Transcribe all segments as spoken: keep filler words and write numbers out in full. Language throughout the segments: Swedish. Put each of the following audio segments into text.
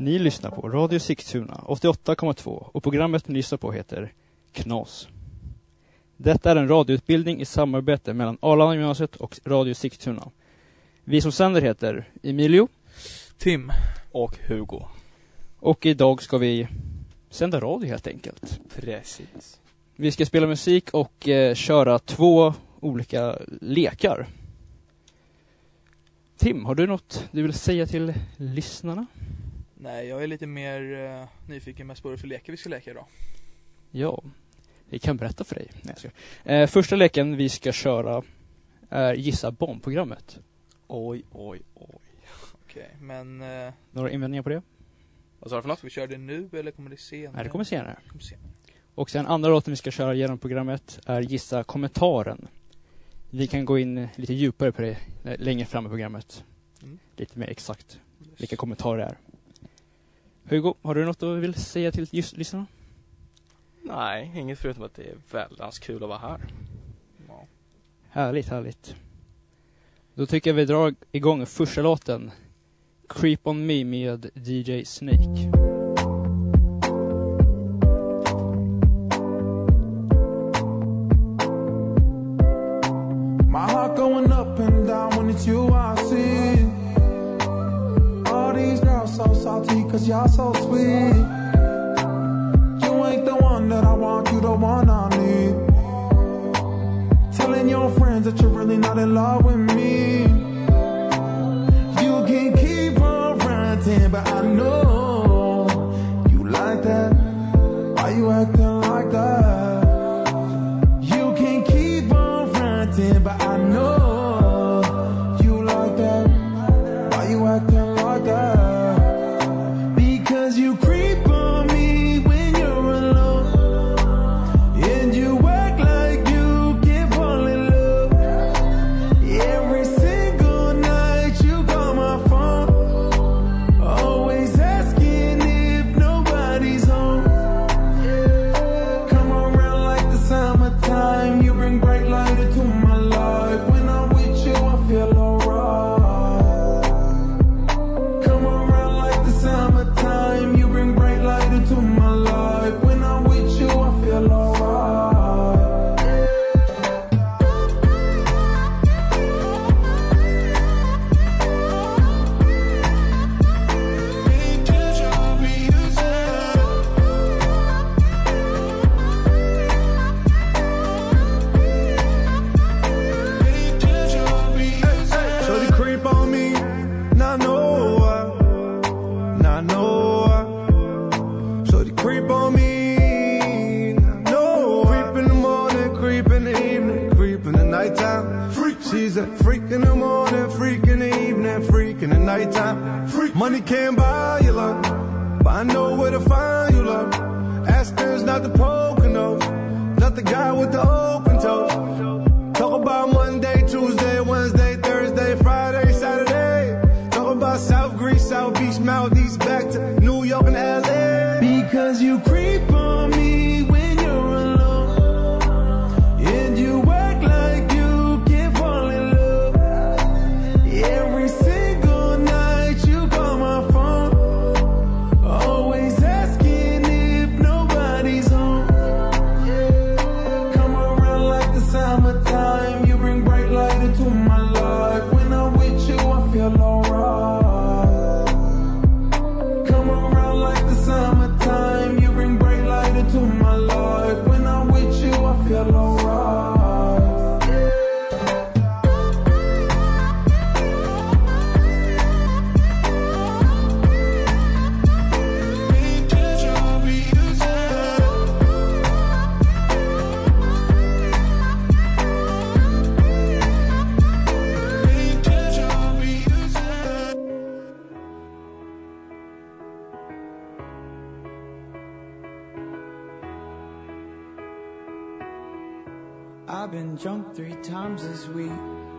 Ni lyssnar på Radio Sigtuna åttioåtta komma två och programmet ni lyssnar på heter Knas. Detta är en radioutbildning i samarbete mellan Arlanda gymnasiet och Radio Sigtuna. Vi som sänder heter Emilio, Tim och Hugo. Och idag ska vi sända radio helt enkelt. Precis. Vi ska spela musik och eh, köra två olika lekar. Tim, har du något du vill säga till lyssnarna? Nej, jag är lite mer uh, nyfiken mest på för lekar vi ska leka idag. Ja, vi kan berätta för dig. Nej, jag ska. Eh, första leken vi ska köra är Gissa barnprogrammet. Oj, oj, oj. Okej, okay, men... Uh, Några invändningar på det? Vad sa du för något? Ska vi köra det nu eller kommer det senare? Nej, det kommer senare. Det kommer senare. Och sen andra låten vi ska köra genom programmet är Gissa kommentaren. Vi kan gå in lite djupare på det längre fram i programmet. Mm. Lite mer exakt yes. Vilka kommentarer det är. Hugo, har du något du vill säga till just lyssnarna? Nej, inget förutom att det är väldigt kul att vara här. Ja. Härligt, härligt. Då tycker jag vi drar igång första låten. Creep on Me med D J Snake. My heart going up and down when it's you I see. All these girls so salty cause y'all so sweet. You ain't the one that I want, you the one I need. Telling your friends that you're really not in love with me. You can keep on ranting, but I know you like that. Why you acting like that? You can keep on ranting, but I know you like that. Why you acting like that? Because you creep on me when you're alone, and you act like you can fall in love. Every single night you call my phone, always asking if nobody's home. Come around like the summertime, you bring bright light into my life. When I'm with you I feel alright. Come around like the summertime, you bring bright light into my life. When I'm with you I feel alright. So they creep on me, not know why, not know why. So they creep on me, not know why. Creep in the morning, creep in the evening, creep in the nighttime. Freak. She's a freak in the morning, freak in the evening, freak in the nighttime. Freak. Money can't buy you love, but I know where to find you love. Aspen's not the Poconos, not the guy with the open toes. Talk about Monday, Tuesday, Wednesday, Thursday, Friday, Saturday. Talk about South Greece, South Beach, Maldives, back to New York and L A. Because you creep on me when you're alone, and you act like you can fall in love. Every single night you call my phone, always asking if nobody's home. Come around like the summertime, you bring bright light into my life. When I'm with you I feel alright. Come around like the summertime, you bring bright light into my life. When I'm with you I feel alright. I've been drunk three times this week.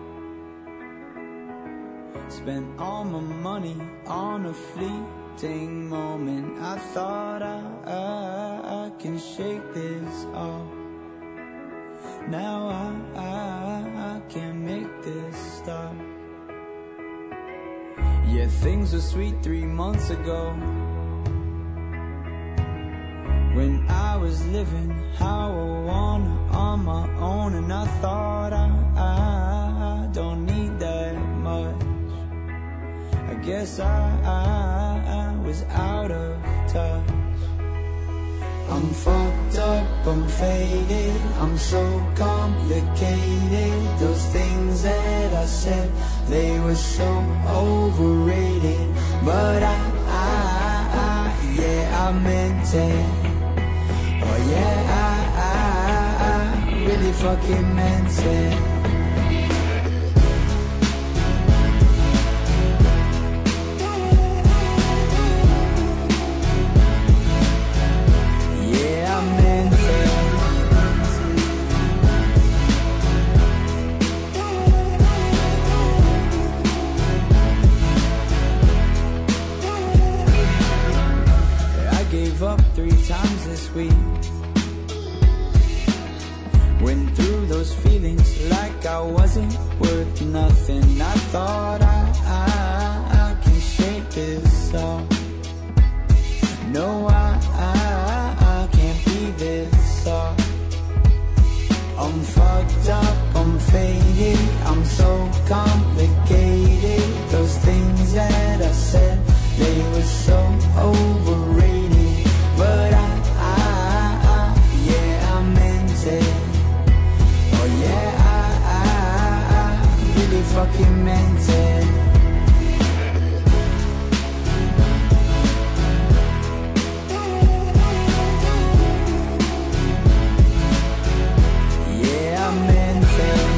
Spent all my money on a fleeting moment. I thought I, I, I can shake this off. Now I, I, I can't make this stop. Yeah, things were sweet three months ago. was living how I wanna on my own, and I thought I, I don't need that much. I guess I, I, I was out of touch. I'm fucked up, I'm faded, I'm so complicated. Those things that I said, they were so overrated. But I, I, I yeah, I meant it. Oh yeah, I, I, I really fucking meant it. Up three times this week. Went through those feelings like I wasn't worth nothing. I thought I, I, I can shake this off. No, I, I, I can't be this soft. I'm fucked up, I'm faded, I'm so complicated. Those things that I said, they were so overrated. But I, I, I, yeah, I meant it. Oh yeah, I, I, I really fucking meant it. Yeah, I meant it.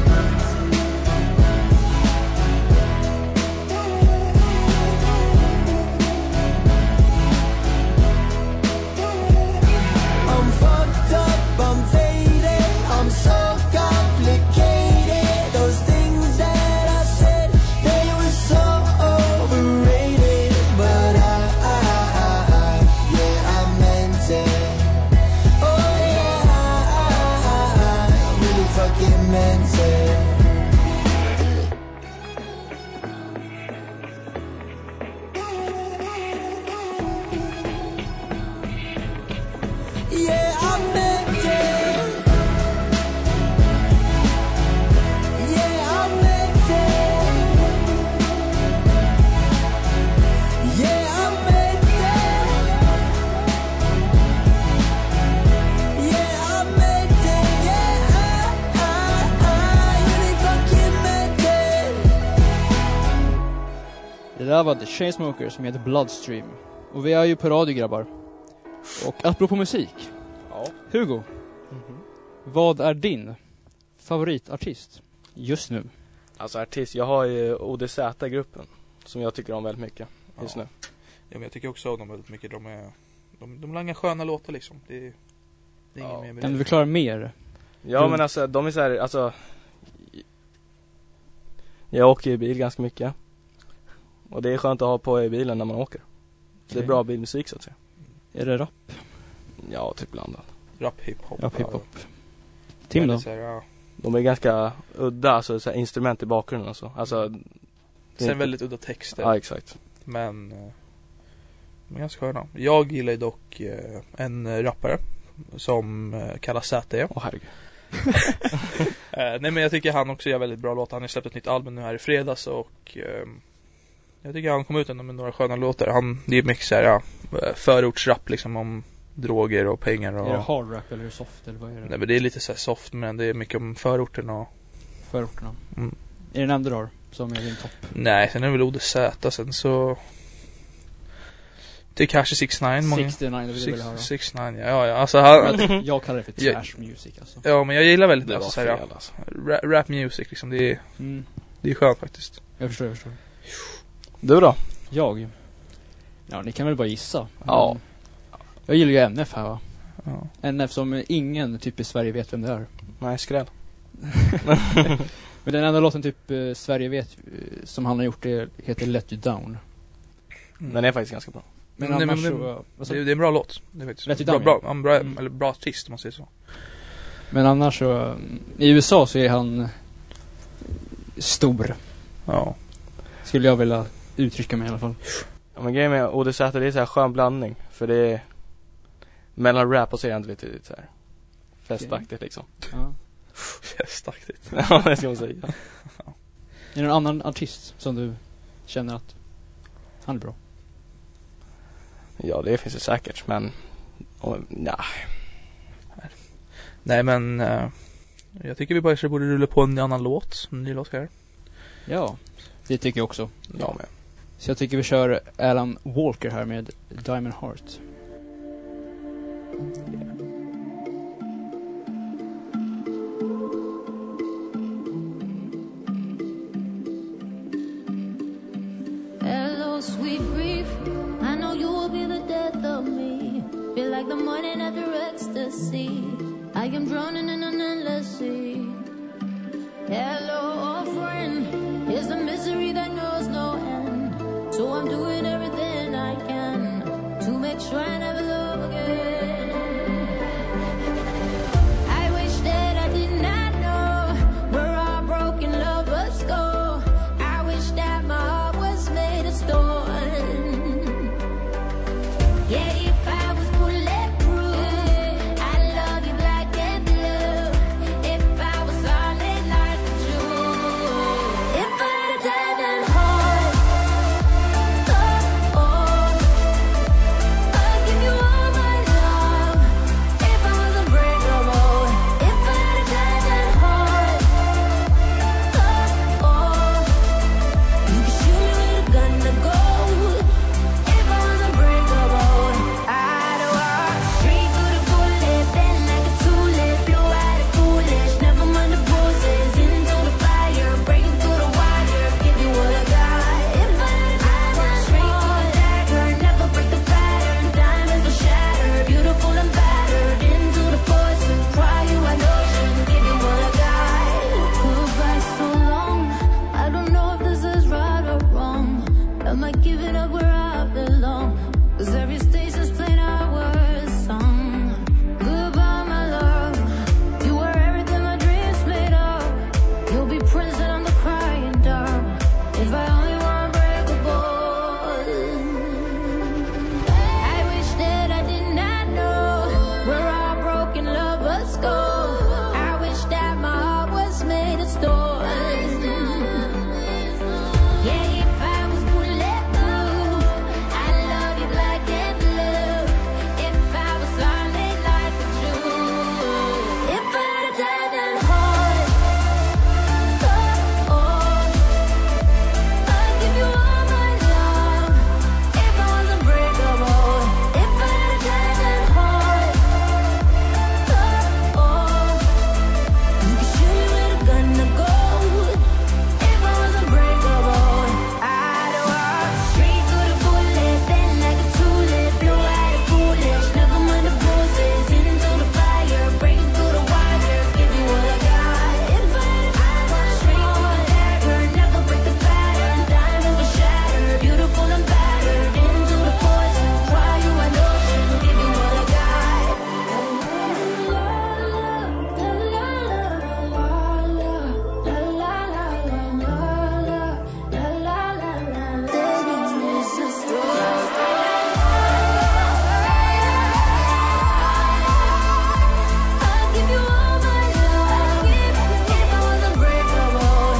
Det där var The Chainsmokers med Bloodstream. Och vi är ju på radio, grabbar. Och apropå musik. Ja. Hugo, Mm-hmm. vad är din favoritartist just nu? Alltså artist, jag har ju O D Z-gruppen som jag tycker om väldigt mycket just Ja. nu. Ja, men jag tycker också om dem väldigt mycket. De är de, de langar sköna låtar liksom. Det, är- det är Ja. inget mer med Kan du det. förklara mer? Ja Du- men alltså de är så här, alltså jag åker i bil ganska mycket. Och det är skönt att ha på i bilen när man åker. Det är Okej. bra bilmusik så att säga. Är det rap? Ja, typ blandat. Rap, hiphop. Rap, hiphop. Tim då? Så här, ja. De är ganska udda, alltså så här, instrument i bakgrunden och så. Alltså, det är Sen inte- väldigt udda texter. Ja, exakt. Men eh, de är ganska sköna. Jag gillar ju dock eh, en eh, rappare som eh, kallas Z T. Åh herregud. Eh, nej men jag tycker han också gör väldigt bra låtar. Han har släppt ett nytt album nu här i fredags och eh, jag tycker han kom ut ändå med några sköna låtar. Han, det är mycket så här, ja, eh, förortsrap liksom om droger och pengar och... Är det hard rap eller är det soft eller vad är det? Nej men det är lite så här soft, men det är mycket om förorten och... Förorterna. Mm. Är det en enda du har som är din topp? Nej, sen är det väl O D Z, sen så... Det är kanske sex nine många... sextionio, det vill jag vilja höra. sex nine, ja, ja, alltså han... Jag, jag kallar det för Ja. trash music alltså. Ja, men jag gillar väldigt Det alltså, var så här, ja, fel alltså. rap, rap music liksom, det är, Mm. det är skönt faktiskt. Jag förstår, jag förstår. Du då? Jag? Ja, ni kan väl bara gissa. Ja. Men jag gillar ju N F här va? Ja. N F som ingen typ i Sverige vet vem det är. Nej, skräll. Men den enda låten typ eh, Sverige vet eh, som han har gjort det heter Let You Down. Den är faktiskt ganska bra. Men Nej, annars men- så... vad sa Det, du? det är en bra låt. Det är faktiskt Let You bra, Down, bra, ja. en bra, Mm. eller bra artist om man säger så. Men annars så... eh, I U S A så är han stor. Ja. Skulle jag vilja uttrycka mig i alla fall. Ja, men grejen med O D Z, det är så här skön blandning. För det är, mellan rap och så är det ändå lite, lite så här festaktigt liksom. Ja. Festaktigt. Ja, det ska man säga. Är det någon annan artist som du känner att han är bra? Ja, det finns det säkert, men och, nej. Nej, men uh, jag tycker vi bara så borde rulla på en annan låt, en ny låt här. Ja, det tycker jag också. Ja, med. Så jag tycker vi kör Alan Walker här med Diamond Heart. Hello, sweet grief. I know you will be the death of me. Feel like the morning after ecstasy. I am drowning in an endless sea. Hello, old friend. Here's the misery that knows no end. So I'm doing everything I can to make sure I never love again. I wish that I did not know where our broken lovers go. I wish that my heart was made of stone. Yeah, if I was bulletproof, I'd love you black and blue. If I was solid like a Jew. If I had a diamond heart, oh, oh, I'd give you all my love. If I was unbreakable. If I had a diamond heart, oh, oh, you could shoot me with a gun to gold. If I was unbreakable, I'd walk straight through the bullet, bend like a tulip, blue-eyed and foolish, never mind the bruises, into the fire, breaking through the wire, give you what I got. If I had a diamond straight through the dagger, never break the pattern, diamonds will shatter, beautiful and battered, into the poison, cry you an ocean, give you what I got. Goodbye so long, I don't know if this is right or wrong. Am I giving up where I belong? 'Cause every station's playing our song. Goodbye, my love. You were everything my dreams made of. You'll be prison on the crying dark. If I only were unbreakable. I wish that I did not know where our broken lovers go. I wish that my heart was made of stone. Yeah, if I was bulletproof, I'd love you black and blue. If I was solid like a Jew. If I had a diamond heart, oh, oh, I'd give you all my love. If I was unbreakable. If I had a diamond heart, oh, oh, you could shoot me with a gun to gold. If I was unbreakable, I'd walk straight through the bullet, bend like a tulip, blue-eyed and foolish, never mind the bruises, into the fire, breaking through the wire, give you what I got. If I had a straight through the dagger, never break the pattern, diamonds will shatter, beautiful and battered, into the poison, cry you an ocean, give you what I got. I'd give you all my love. If I was unbreakable.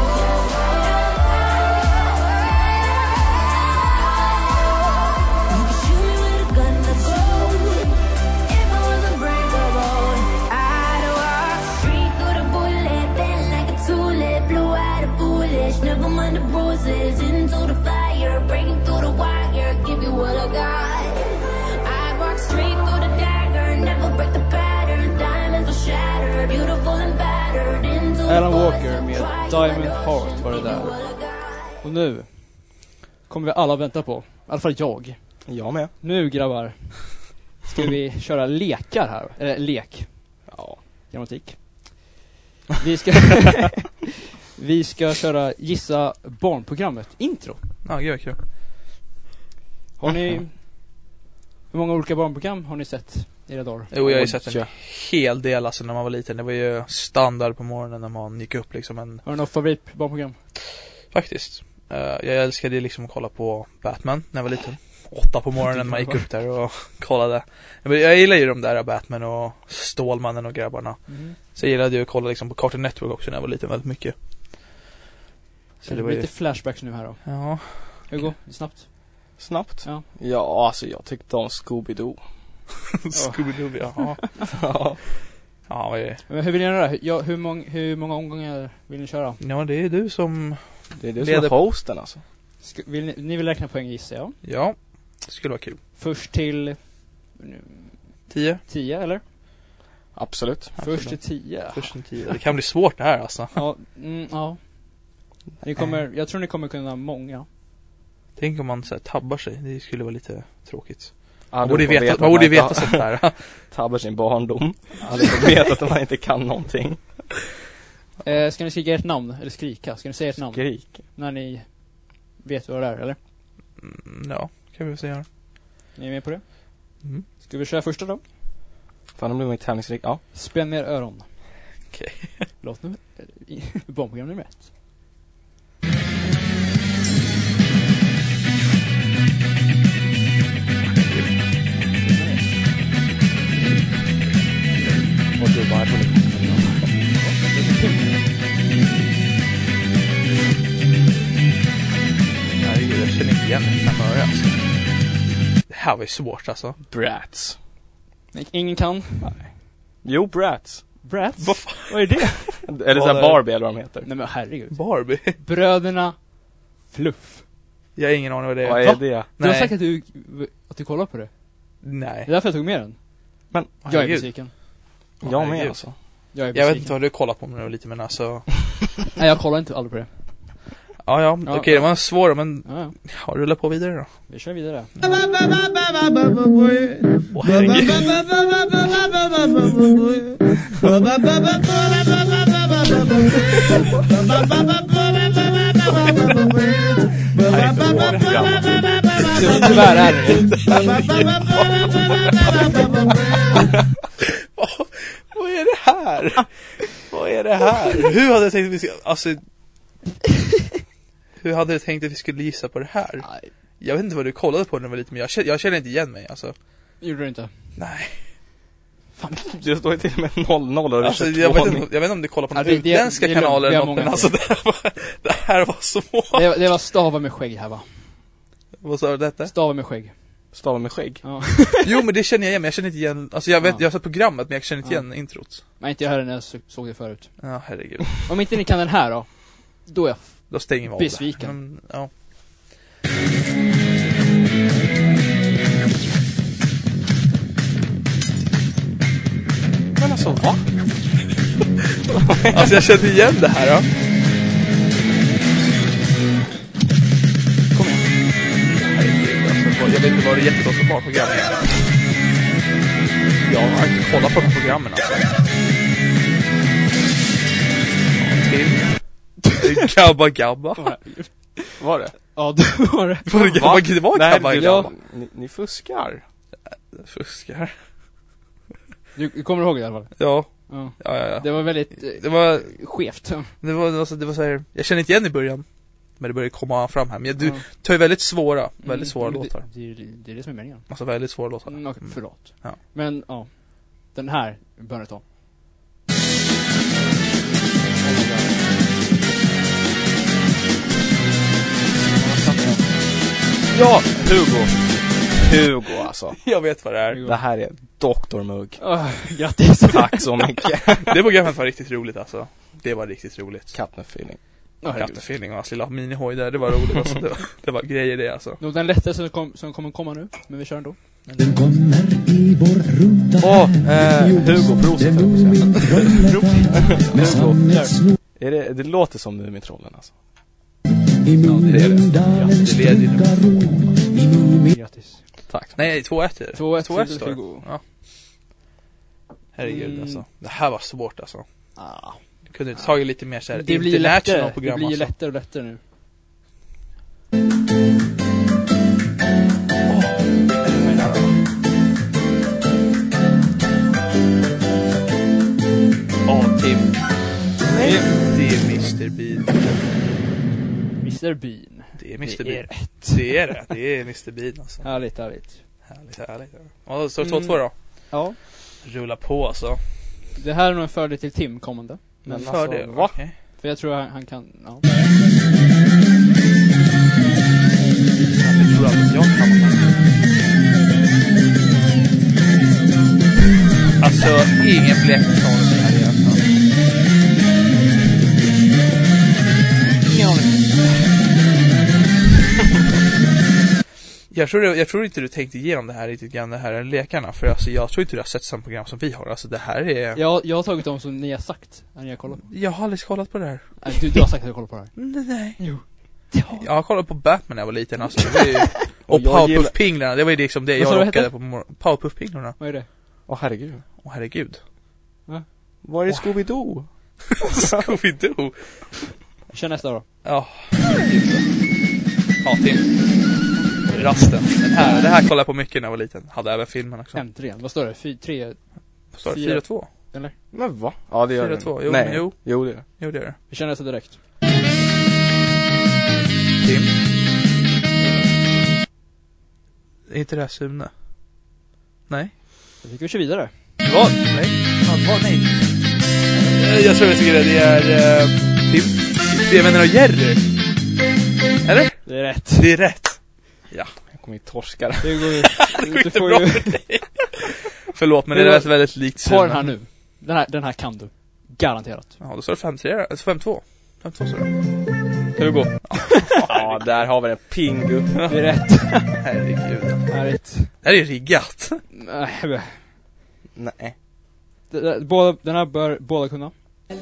You could shoot me with a gun to gold. If I was unbreakable, I'd walk straight through the bullet, bend like a tulip, blue-eyed and foolish, never mind the bruises, into the fire, breaking through the wire, give you what I got. I'd walk straight through the dagger, never break the pattern, diamonds will shatter, beautiful and battered, into the Alan Walker poison, med cry you Diamond an Heart ocean, var det give you där. what I got. Och nu kommer vi alla vänta på, i alla fall jag. Jag med. Nu grabbar ska vi köra lekar här, eller lek. Ja. Grammatik. Vi ska vi ska köra gissa barnprogrammet intro. Ja, gud vad kul. Har ni hur många olika barnprogram har ni sett i era dagar? Jo, jag har ju Oj, sett en ja. hel del alltså när man var liten. Det var ju standard på morgonen när man gick upp liksom. En, Har du något favorit barnprogram? faktiskt. Uh, jag älskade liksom att kolla på Batman när jag var liten. åtta på morgonen man gick upp där och kollade. Men jag gillar ju de där Batman och Stålmannen och grabbarna. Mm. Så jag gillade ju att kolla liksom på Cartoon Network också när jag var liten väldigt mycket. Så det var lite flashbacks nu här då. Ja. Hugo, snabbt. Snabbt? Ja. Ja, alltså jag tyckte om Scooby-Doo. Scooby-Doo, ja. Ja. Ja, vad är det? Men hur vill ni göra det? Ja, hur, mång, hur många omgångar vill ni köra? Ja, det är du som... Det är du Leder- som är hosten alltså. Ska, vill ni, ni vill räkna poäng gissar jag. Ja, det skulle vara kul. Först till nu, Tio? tio eller? Absolut. Först till tio. Först till tio. Det kan bli svårt det här alltså. Ja, mm, ja. Ni kommer, jag tror ni kommer kunna många. Tänk om man så här, tabbar sig. Det skulle vara lite tråkigt. Ja, Man du borde får veta, att man borde inte veta har- sånt där. Tabbar sin barndom. Ja, du får veta att man inte kan någonting. Eh, ska ni skrika ert namn? Eller skrika? Ska ni säga ert namn? Skrik. När ni vet vad det är, eller? Mm, ja, kan vi väl säga. Ni är med på det? Mm. Ska vi köra första då? Fan, de blir man ju tävlingsrik. Ja. Spänn er öron. Okej. Låt nummer... Barnprogram nummer ett. Och du bara på Herregud, jag känner inte igen fem öre alltså. Det här var ju svårt alltså. Bratz. Ingen kan? Jo, Bratz. Bratz? Vad fan? Vad är det? Eller så Vad här är- Barbie eller vad de heter. Nej men herregud. Barbie? Bröderna Fluff. Jag har ingen aning vad det är. Vad är Va? det? Du har Nej. sagt att du, att du kollar på det. Nej. Det är därför jag tog med den. Men Jag är herregud. besviken. jag med herregud. alltså. Jag är Jag besviken. vet inte vad du kollar på när du var lite, men alltså... Nej, jag kollar inte aldrig på det. Ja, ja, Ja, okej, ja. det var svår men... Ja, ja. Ja, rulla på vidare då. Vi kör vidare. Åh, herregud. Tyvärr är det. Vad- Vad är det här? Vad är det här? Hur hade jag tänkt att vi skulle... Alltså... Hur hade du tänkt att vi skulle gissa på det här? Nej, Jag vet inte vad du kollade på när du var lite, men jag känner, jag känner inte igen mig, alltså. gjorde du inte. Nej. Fan. Det står ju till och med noll noll och det Alltså, är jag, vet tjugotvå. inte, jag vet inte om du kollar på Ja, någon det- det- utländska det är lugnt, kanaler vi eller har något, men många alltså det här, var, det här var svårt. Det, det var stava med skägg här va? Vad sa du detta? Stava med skägg. Stavar med skägg. Ja. Jo, men det känner jag igen, men jag känner inte igen. Alltså jag vet, Ja. jag har sett programmet, men jag känner inte Ja. igen introt. Men inte jag hörde när jag så- såg det förut. Ja, herregud. Om inte ni kan den här då, då är jag f- Då stänger vi av det. Besviken. Men, ja. Men alltså, va? Alltså jag känner igen det här, ja. Kom igen. Herregud, alltså, vad- jag vet inte vad det är jättebra för barnprogram. Jag har inte kollat på de programmen alltså. Ja, till. Gabba Gabba. Var det? Ja, det var det. Var det Gabba? Det var Nej, Gabba du- Gabba. Ni, ni fuskar. Fuskar. Du, du kommer ihåg det i alla fall? Ja, Ja. ja, ja. ja. Det var väldigt eh, Det var, skevt. det var, alltså, det var så här. Jag känner inte igen i början. Men det börjar komma fram här. Men du Ja. tar ju väldigt svåra, väldigt svåra Mm, låtar. Det, det, det är det som är meningen. Alltså väldigt svåra låtar. Mm, okej, förlåt. Ja. Men ja, den här bör jag ta. Ja, Hugo. Hugo alltså. Jag vet vad det är. Det här är doktor Mugg. Oh, grattis. Tack så mycket. Det programmet var riktigt roligt alltså. Det var riktigt roligt. Kattenfeeling. Oh, herregud. Kattefilning och hans lilla minihoj där, det var roligt alltså. det, var, det var grejer det alltså. Nog den lättaste som, kom, som kommer komma nu, men vi kör ändå. Den kommer i vår ruta. Åh, eh, Hugo Prosit höll jag på att säga. Med sammets Är det, det låter som Mumintrollen alltså. i Mumindalens det leder ju nu. trygga ro. I Mumin... Grattis. Tack. Nej, två ett är det. två ett två ett till står det. Hugo. Ja. Herregud Mm. alltså. Det här var svårt alltså. Ah. Du kunde inte tagit lite mer så här Det blir international lättare, det program blir alltså. lättare och lättare nu. Åh, Tim. Det är mister Bean. mister Bean. Det är mister Det är Bean. rätt. Det är det. Det är mister Bean alltså. Härligt, härligt. Härligt, härligt. Ja, då står det två två då. Ja. Rulla på alltså. Det här är nog en fördel till Tim kommande. Men För alltså, det, va? okej. För jag tror han, han kan, ja. Jag tror att jag kan det här. Alltså, ingen blek som det här egentligen. Ingen aning. Jag tror, jag tror inte du tänkte igenom det här riktigt grann, det här är lekarna. För alltså, jag tror inte du har sett samma program som vi har. Alltså det här är... Jag, jag har tagit dem som ni har sagt, när ni har kollat. Jag har aldrig kollat på det här. Nej, du, du har sagt att du kollar på det här. Nej, nej. Jo. Jag har kollat på Batman när jag var liten alltså. Det var ju... Och jag Powerpuff-pinglarna, det var ju liksom det Vad sa jag du rockade hette? på mor- Powerpuff-pinglarna. Vad är det? Åh herregud. Åh herregud. Var är Scooby-Doo? Scooby-Doo. Kör nästa då. Ja. Ja, Tim. Rasten. Den här, det här kollade jag på mycket när jag var liten. Hade även filmen också. Äntligen. Vad står det? Fy, tre, Vad står det? fyra. fyra två? eller? Men va? Ja, det gör fyra det. två. Jo, Nej. men jo. Jo, det är det. Jo, det är det. Vi kör nästa direkt. Tim. Är inte det här Sune? Nej. Jag tycker vi kör vidare. Vad? Nej. Vad? Vad? Nej. Eh, Jag tror jag tycker det. Det är... Uh, Tim. Det är vänner av Jerry. Eller? Det är rätt. Det är rätt. Ja. Jag kommer ju torska det. Det går ju... Det går Du inte får bra ju för dig. Förlåt, men det Det är var- väldigt, väldigt likt ta den Sune. här nu. Den här, den här kan du. Garanterat. Ja, då står det fem tre. Alltså fem två. fem två står det. Hugo. Ja, där har vi den. Pingu. Det är rätt. Herregud. Härligt. Det här är riggat. Nej, Nej. det- det- båda, den här bör båda kunna.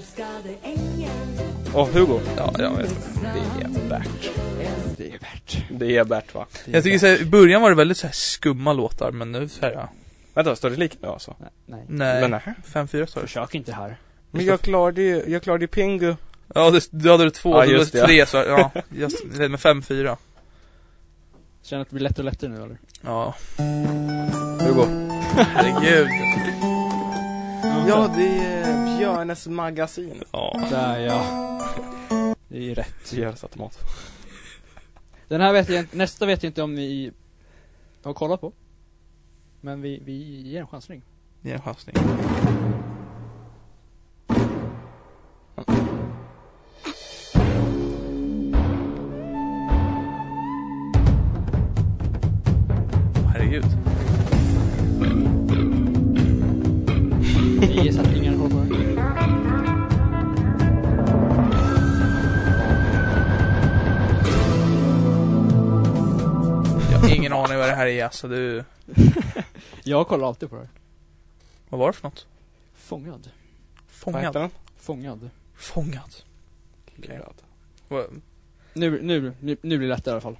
Åh, Hugo. Ja, jag vet. Det är Bert. Det är värt. Det är Bert, va? Jag tycker så här, i början var det väldigt så här skumma låtar, men nu så här, ja. Vänta, står det lika nu alltså? Nej, nej. Nej. Men nej. fem fyra står det. Försök inte här. Men jag klarade ju, jag klarade ju Pingu. Ja, det, du hade det två, Ja, du just hade det, tre, så ja. Just, med fem fyra. Känner att det blir lättare och lättare nu, eller? Ja. Hugo. Herregud. Ja, det är Björnes magasin. Ja. Där, ja. Det är rätt. Björnes automat. Den här vet jag inte, nästa vet jag inte om ni har kollat på. Men vi, vi ger en chansning. Det är en chansning. Herregud. Ni gissar att ingen har kollat på den. Jag har ingen aning vad det här är, alltså du... Jag kollar alltid på det. Vad var det för något? Fångad. Vad heter Fångad. den? Fångad. Fångad. Okay. Vad- Nu, nu, nu, nu blir det lättare i alla fall.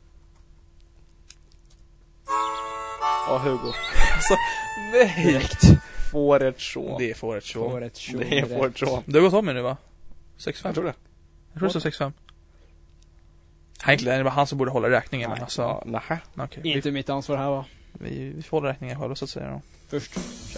Ja, Hugo. Alltså, nej. Direkt. Fårets son. Det är fåret så. Fåret tjo, Det är rätt. fårets son. Du har gått om mig nu, va? sex fem. Jag tror det. Jag tror det står sex fem. Egentligen är det bara han som borde hålla räkningen, men Nej, alltså... ja, nähä. Okej, Inte mitt ansvar här, va? vi, vi, vi får hålla räkningen själva, så att säga då. Först. Kör.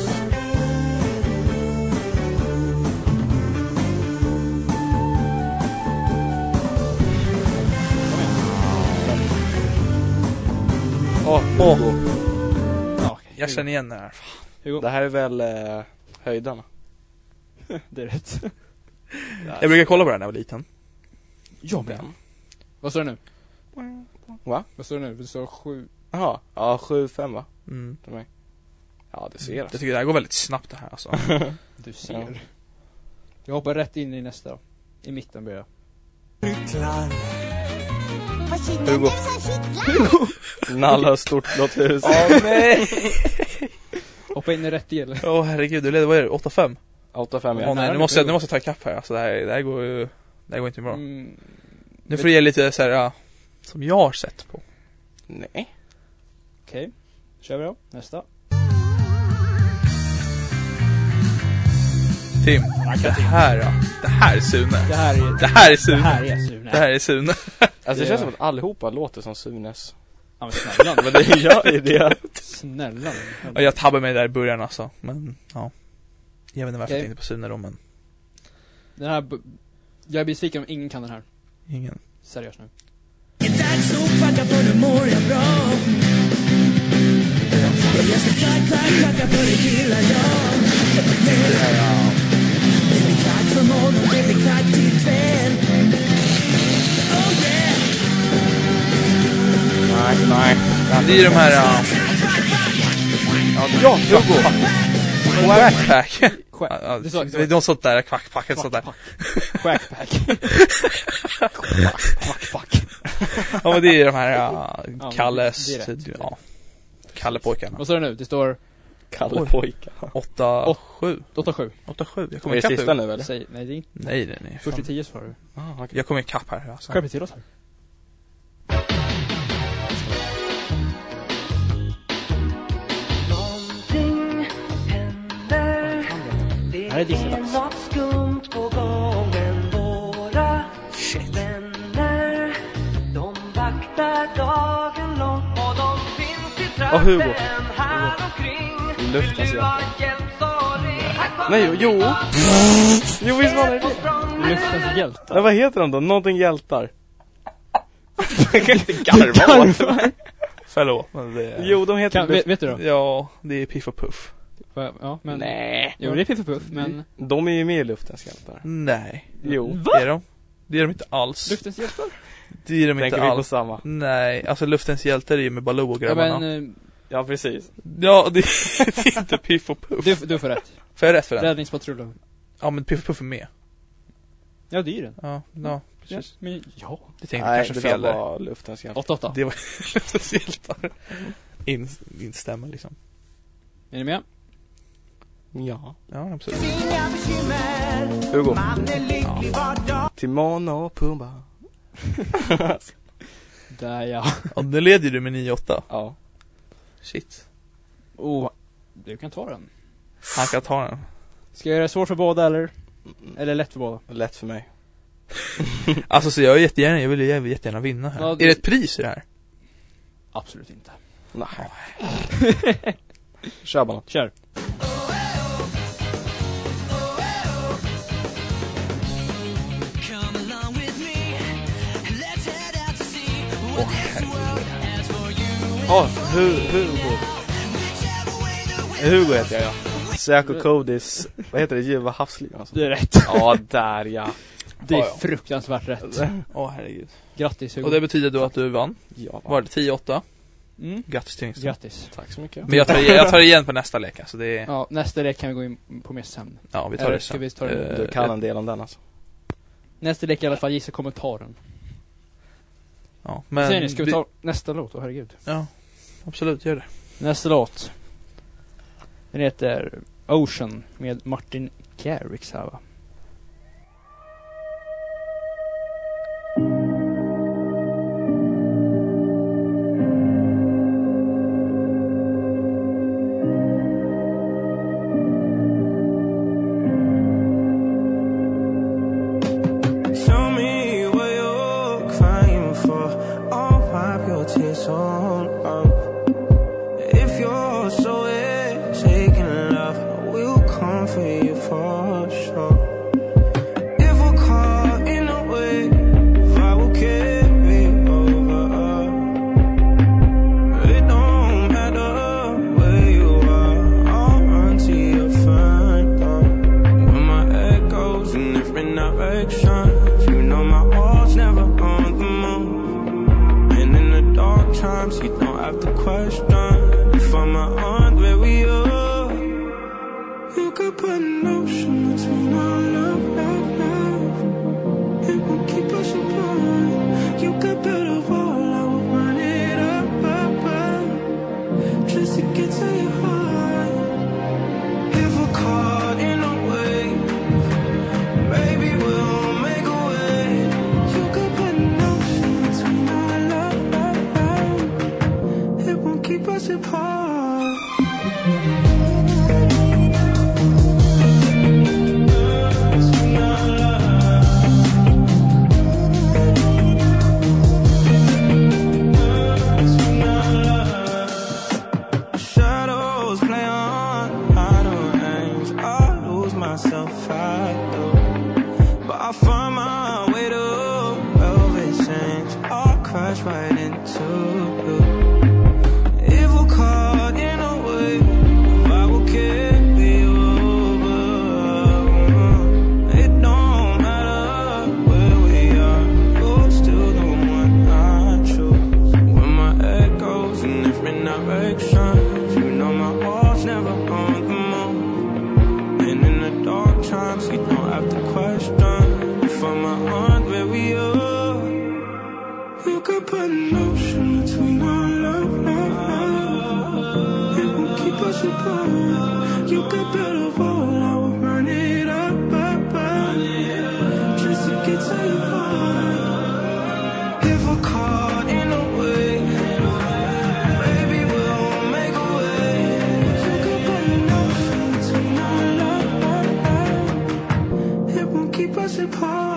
Åh, Hugo. Ja, okej. Jag känner igen det här. Hugo. Det här är väl eh, höjdarna. Det är rätt. Jag brukar kolla på den när jag var liten. Jag med. Vad står det nu? Va? Vad står det nu? Det står sju. Jaha, ja, sju fem va? Mm. Till mig. Ja, det ser Jag alltså. tycker det här går väldigt snabbt det här alltså. Du ser. Jag hoppar rätt in i nästa då. I mitten börjar jag. Hugo. Nalla stort blått hus. Åh nej! Hoppa in i rätt del. Åh oh, herregud, du leder, vad är det? åtta fem? åtta fem Åh ja. nej, nu måste, jag, nu måste jag ta ikapp här. Alltså det här, det här går ju... Det här går inte bra. Mm, Nu får du ge lite så här, ja, som jag har sett på. Nej. Okej. Kör vi då. Nästa. Tim, det här då. Det här är Sune. Det här är... Det här är Sune. Det här är Sune. Det här är Sune. Alltså det känns som att allihopa låter som Sunes. Ja, men snälla. Men det gör ju det. Snälla. Och jag tabbade mig där i början alltså. Men ja. Jag vet inte varför Okej. jag tänkte på Sune då, men Den här... b- Jag är besviken om ingen kan den här. ingen. Seriöst nu. dags att packa för nu mår jag bra. Jag ska klack, klack, klacka för det gillar jag. Det blir klack för morgon, det blir klack till kväll. Oh yeah. Nej, nej. Det är de här... Ja, ja Hugo. Quackpack. Ja, Det sa- det är något sånt där, quackpack, sånt där. Quackpack. Quackpack. Ja, men det är de här ja, Ja, Kalles... det är rätt. Ja, Kalle-pojkarna. Vad står det nu? Det står Kalle pojkar. åtta sju. åtta sju. åtta sju. Jag Är kommer det ikapp sista nu. nu eller? Säg, nej, det är inte. Nej, nej, nej. Först i Fan. tio svarar du. Ah, okay. Jag kommer ikapp här. Alltså. Skärp till oss här. Någonting händer. Det Här är Disney-dags. är något skumt på gången. Våra vänner, de vaktar dagen lång och de finns i Och Hugo. trappen här omkring. Luftens Vill du ha hjälp. hjälp så ring. Här kommer Nej, jo, jo. vi. Jo, visst var det det. Luftens hjältar. Nej, vad heter de då? Någonting hjältar. Jag kan inte garva åt. Förlåt. Men det är... Jo, de heter... Kan, vet, vet du då? Ja, det är Piff och Puff. Ja, men... Nej. Jo, det är Piff och Puff, men... De är ju med i Luftens hjältar. Nej. Jo. Va? Är de? Det är de inte alls. Luftens hjältar? Det är de Tänker inte vi på alls. samma? Nej, alltså Luftens hjältar är ju med Baloo och Ja, grabbarna. men... eh, Ja, precis. Ja, det, det är inte Piff och Puff. Du, du får rätt. Får jag rätt för den? Räddningspatrullen. Ja, men Piff och Puff är med. Ja, det är ju den. Ja, ja Ja, precis. men ja. Det tänkte Nej, kanske det fel där där. var Luftens hjältar. åtta åtta. Det var Luftens hjältar. In, instämmer liksom. Är ni med? Ja. Ja, absolut. Hugo. Timon och Pumba. Där ja. Och nu leder du med nio åtta. Ja. Shit. Oh, du kan ta den. Han kan ta den. Ska jag göra det svårt för båda eller? Eller lätt för båda? Lätt för mig. Alltså så jag är jättegärna, jag vill ju jag vill jättegärna vinna här. Ja, det- Är det ett pris i det här? Absolut inte. Nej. Kör bara. Kör. Ja, Hu- Hugo. Hugo heter jag, ja. Säker Kodis. Vad heter det? Ljuva havsliv alltså. Det är rätt. Ja, där ja. Det är Ja, ja. fruktansvärt rätt. Åh herregud. Grattis Hugo. Och det betyder då att du vann. Ja. Var det tio åtta? Mm. Grattis till Engström. Grattis. Tack så mycket. Men jag tar, jag tar igen på nästa lek. Alltså det är, Ja, nästa lek kan vi gå in på mer sen. ja vi tar Eller det ska sen. vi ta det? Eh, Du kan en del om den alltså. Nästa lek i alla fall gissa kommentaren. Ja, Men, men Säger ni, ska vi ta nästa låt? Åh herregud. Ja, absolut, gör det. Nästa låt. Den heter Ocean med Martin Garrix här va? Show me what you're crying for. I'll wipe your tears on up. If you're so taking love, I will come for you for sure. could put an ocean between our love, love, love. It won't keep us apart. You could build a wall, I would burn it up, up, up, just to get to your heart. If we're caught in a wave, baby, we'll make a way. You could put an ocean between our love, love, love. It won't keep us apart.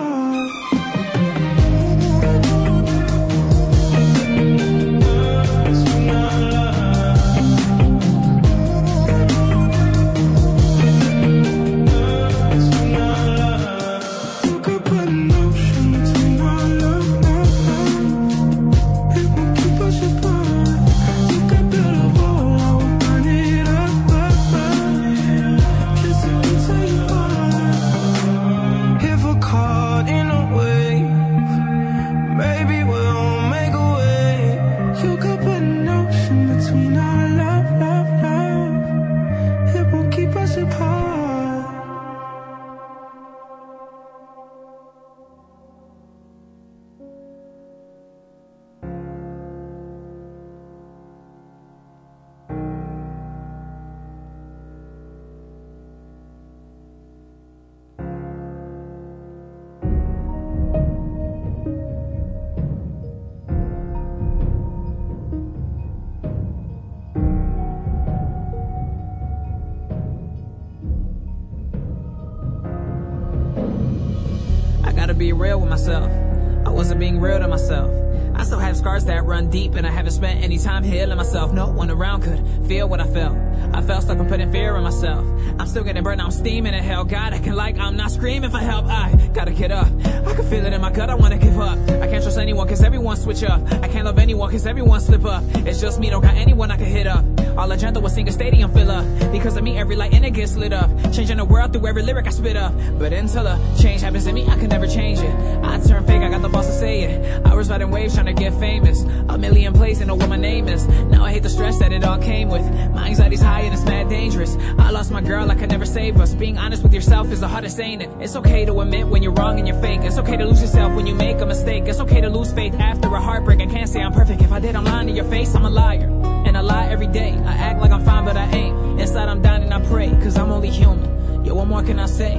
Be real with myself. I wasn't being real to myself. I still have scars that run deep, and I haven't spent any time healing myself. No one around could feel what I felt. I felt stuck and putting fear in myself. I'm still getting burned, I'm steaming in hell. God, I can like, I'm not screaming for help. I gotta get up. I can feel it in my gut, I wanna give up. I can't trust anyone, cause everyone switch up. I can't love anyone, cause everyone slip up. It's just me, don't got anyone I can hit up. All agenda was sing a stadium fill up. Because of me, every light in it gets lit up. Changing the world through every lyric I spit up. But until a change happens in me, I can never change it. I turn fake, I got the boss to say it. I was riding waves trying to get famous. A million plays and know what my name is. Now I hate the stress that it all came with. My anxiety's high and it's mad dangerous. I lost my girl, I could never save us. Being honest with yourself is the hardest, ain't it? It's okay to admit when you're wrong and you're fake. It's okay to lose yourself when you make a mistake. It's okay to lose faith after a heartbreak. I can't say I'm perfect. If I did, I'm lying to your face. I'm a liar, and I lie every day. I act like I'm fine, but I ain't. Inside I'm dying and I pray, cause I'm only human. Yo, what more can I say?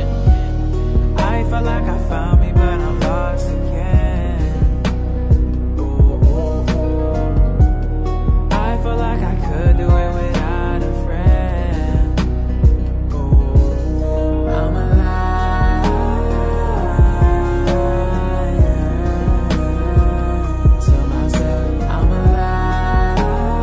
Yeah. I felt like I found me, but I'm lost again. Ooh, ooh, ooh. I felt like I could do it without a friend. Ooh, I'm alive to myself. I'm alive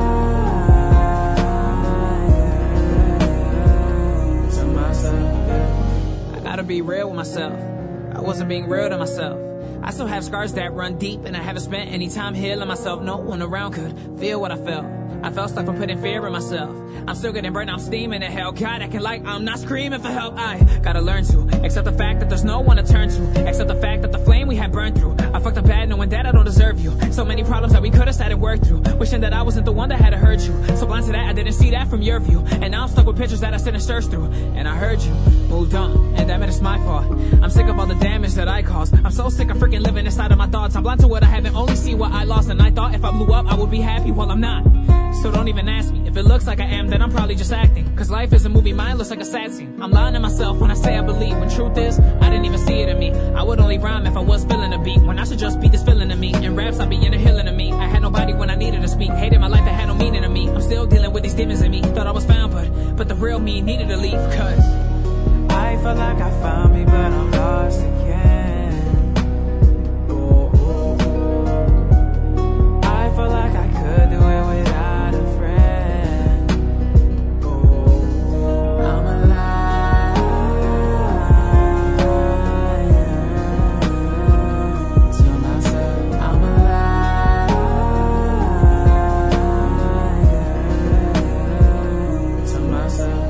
to myself. I gotta be real with myself. I wasn't being real to myself. I still have scars that run deep, and I haven't spent any time healing myself. No one around could feel what I felt. I felt stuck from putting fear in myself. I'm still getting burned, I'm steaming in hell. God, acting like I'm not screaming for help. I gotta learn to accept the fact that there's no one to turn to. Accept the fact that the flame we had burned through. I fucked up bad knowing that I don't deserve you. So many problems that we could've sat and worked through. Wishing that I wasn't the one that had to hurt you. So blind to that, I didn't see that from your view. And now I'm stuck with pictures that I sit and search through. And I heard you, moved on, and damn it, it's my fault. I'm sick of all the damage that I caused. I'm so sick of freaking living inside of my thoughts. I'm blind to what I haven't, only see what I lost. And I thought if I blew up, I would be happy. Well, I'm not. So don't even ask me. If it looks like I am, then I'm probably just acting. Cause life is a movie, mine looks like a sad scene. I'm lying to myself when I say I believe. When truth is, I didn't even see it in me. I would only rhyme if I was feeling a beat. When I should just be this feeling in me. In raps, I be in a healing to me. I had nobody when I needed to speak. Hated my life, it had no meaning to me. I'm still dealing with these demons in me. Thought I was found, but but the real me needed to leave. Cause I felt like I found me, but I'm lost again. Ooh, ooh, ooh. I felt like I could do it without a friend. Ooh, I'm alive to myself. I'm alive to myself.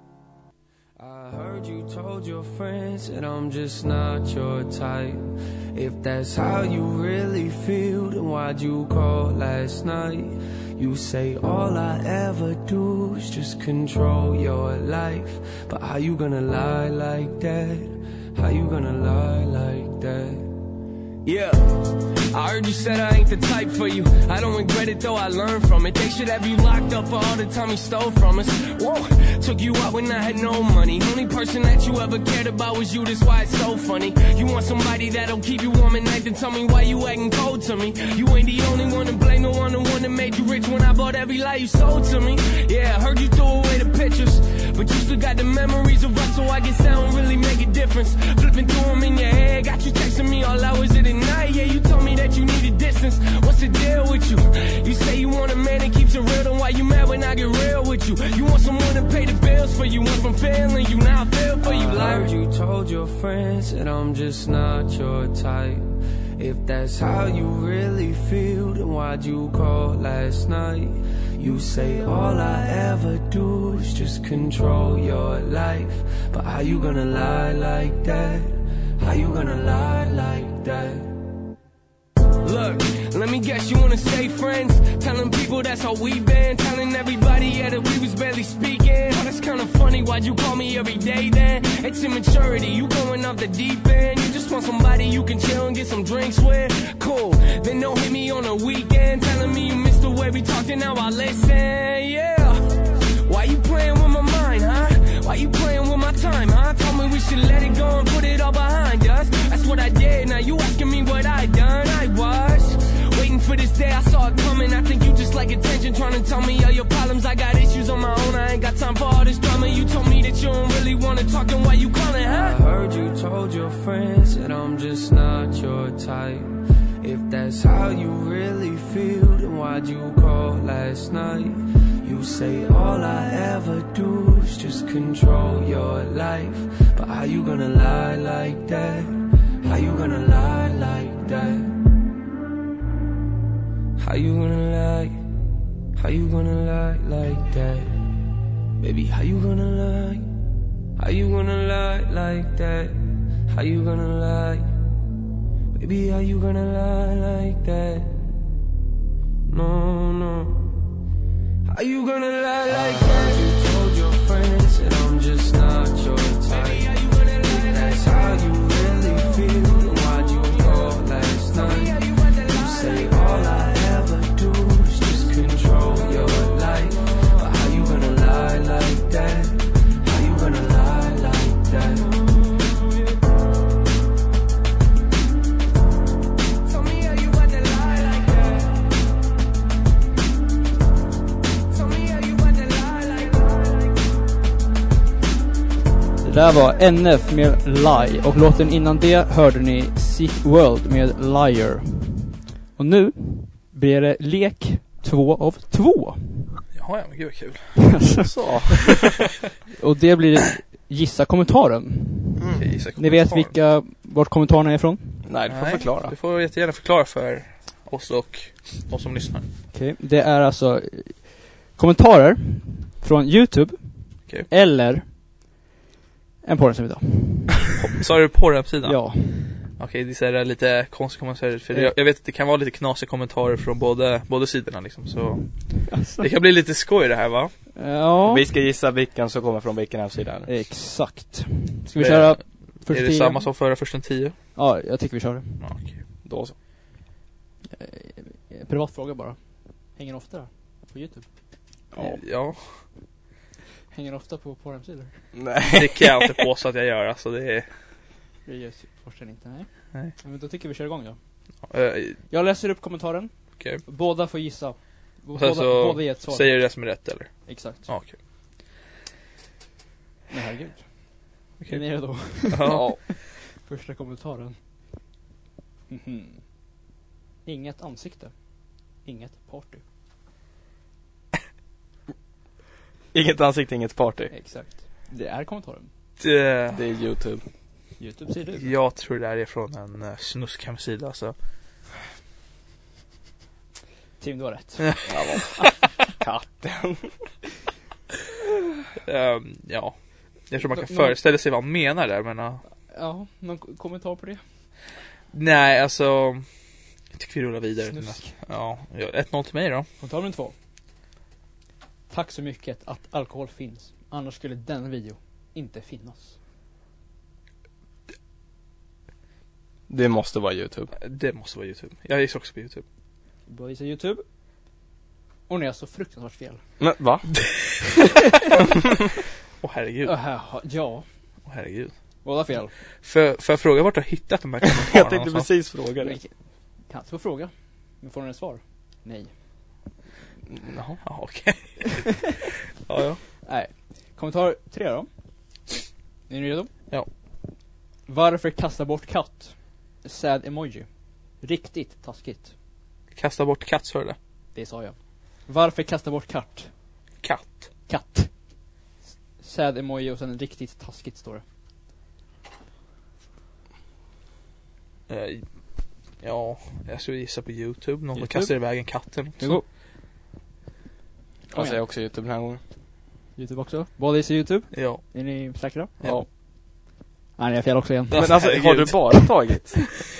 I heard you told your friends that I'm just not your type. If that's how you really feel, then why'd you call last night? You say all I ever do is just control your life. But how you gonna lie like that? How you gonna lie like that? Yeah, I heard you said I ain't the type for you. I don't regret it though, I learned from it. They should have you locked up for all the time you stole from us. Whoa, took you out when I had no money. Only person that you ever cared about was you, that's why it's so funny. You want somebody that'll keep you warm at night, then tell me why you acting cold to me. You ain't the only one to blame, the one the one that made you rich when I bought every lie you sold to me. Yeah, I heard you threw away the pictures, but you still got the memories of us, so I guess that don't really make a difference. Flipping through them in your head, got you texting me all hours of the night. Yeah, you told me that you needed distance. What's the deal with you? You say you want a man that keeps it real, then why you mad when I get real with you? You want someone to pay the bills for you. Went from failing you, now I feel for you. I heard you told your friends that I'm just not your type. If that's how you really feel, then why'd you call last night? You say all I ever do is just control your life. But how you gonna lie like that? How you gonna lie like that? Look, let me guess you wanna stay friends. Telling people that's how we been. Telling everybody, yeah, that we was barely speaking. Oh, that's kinda funny, why'd you call me every day then? It's immaturity, you going off the deep end. You just want somebody you can chill and get some drinks with. Cool, then don't hit me on the weekend. Telling me you missed the way we talked and now I listen, yeah. Why you playing with my mind, huh? Why you playing with my time, huh? Told me we should let it go and put it all behind us. That's what I did, now you asking me what I done. I was waiting for this day, I saw it coming. I think you just like attention, trying to tell me all your problems. I got issues on my own, I ain't got time for all this drama. You told me that you don't really wanna talk, then why you calling, huh? I heard you told your friends that I'm just not your type. If that's how you really feel, then why'd you call last night? You say all I ever do is just control your life. But how you gonna lie like that? How you gonna lie like that? How you gonna lie? How you gonna lie like that? Baby, how you gonna lie? How you gonna lie like that? How you gonna lie? Baby, how you gonna lie like that? No, no. How you gonna lie like that? You told your friends that I'm just not your type. Baby, how you gonna lie? That's how you really feel. Why'd you call last night? You say all I ever do is just control your life. But how you gonna lie like that? How you gonna lie like that? Tell me how you about to lie like that. Tell me how you about to lie like that. Det där var N F med Lie, och låten innan det hörde ni Sick World med Liar. Och nu blir det lek två av två. Jaha, ja, men gud vad kul. Så. Och det blir gissa kommentaren. Mm. Okay, gissa Ni vet vilka, vart kommentarerna är ifrån? Nej, du får Nej, förklara. Du får jättegärna förklara för oss och oss som lyssnar. Okej, okay. Det är alltså kommentarer från YouTube, okay. Eller en porrhemsida. Sa du porrhemsidan? Ja. Okej, det är lite konstigt kommentarer, för jag, jag vet att det kan vara lite knasiga kommentarer från båda, båda sidorna liksom, så alltså. Det kan bli lite skoj det här, va? Ja. Vi ska gissa vilken som kommer från vilken hemsida. Exakt. Ska vi det, köra först? Är det tio? Samma som förra först en tio? Ja, jag tycker vi kör det. Ja, okej. Då så. Privat fråga bara. Hänger ofta på YouTube? Ja. Ja. Hänger ofta på porrhemsidor? Nej. Det kan jag inte påstå att jag gör, alltså det är... Det gör Forsen inte, nej. Nej. Men då tycker vi kör igång då. Uh, jag läser upp kommentaren. Okej. Okay. Båda får gissa. Och sen båda, så båda ger ett svar. Säger du det som är rätt, eller? Exakt. Ja, okej. Okay. Men herregud. Okay. Är ni redo? Ja. Första kommentaren. Mm-hmm. Inget ansikte. Inget party. Inget ansikte, inget party. Exakt. Det är kommentaren. Det, det är YouTube. YouTube ser det. Jag tror det är från en uh, snuskhemsida, alltså. Tim, du har rätt. Katten. um, ja. Jag tror man kan föreställa sig vad han menar där, men... Uh... Ja, någon kommentar på det? Nej, alltså jag tycker vi rullar vidare. Snusk. Ja, ett noll till mig då. Kommentar nummer två. Tack så mycket att alkohol finns. Annars skulle denna video inte finnas. Det måste vara YouTube. Det måste vara YouTube. Jag gissar också på YouTube. Båda gissar YouTube. Och ni har så fruktansvärt fel. Men va? Åh herregud. Uh, ja, Åh herregud. båda fel. För, för jag fråga vart du har hittat de här kommentarerna? Jag tänkte någonstans? precis fråga Men, det. kan inte få fråga. Men får ni ett svar? Nej. Jaha. Ja, okej. ja, ja. Nej. Kommentar tre då. Är ni redo? Ja. Varför kasta bort katt? Sad emoji. Riktigt taskigt. Kasta bort katt, sa du det? Det sa jag. Varför kasta bort katt? Katt. Katt. Sad emoji och sen riktigt taskigt står det. Eh, ja, jag skulle gissa på YouTube. Någon YouTube? kastar iväg en katt eller något. Det går. Jag säger också YouTube den här gången. YouTube också. Båda gissar YouTube. Ja. Är ni säkra? Ja. Nej, ni är fel också igen. Men alltså, herregud. har du bara tagit?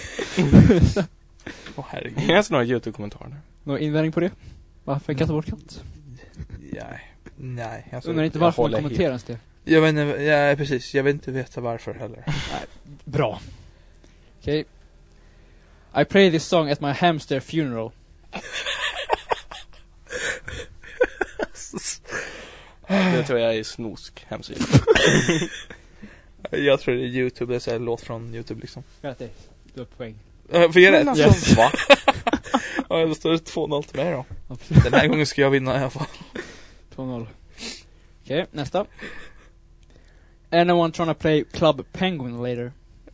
Åh herregud. Jag har några YouTube-kommentarer. Någon invändning på det? Varför kasta bort katt? Nej. Nej. Alltså, Undrar inte jag varför man håller kommenterar ens det. jag vet inte, ja, precis. Jag vill inte veta varför heller. Bra. Okej. Okay. I play this song at my hamster funeral. Det tror jag är snosk hemsida. Jag tror det är YouTube. Det är så här låt från YouTube liksom. Grattis. Du har poäng. Uh, Fick jag rätt? Men alltså, va? Ja, då står det två noll till mig då. Absolut. Den här gången ska jag vinna i alla fall. två noll. Okej, okay, nästa. Anyone trying to play Club Penguin later?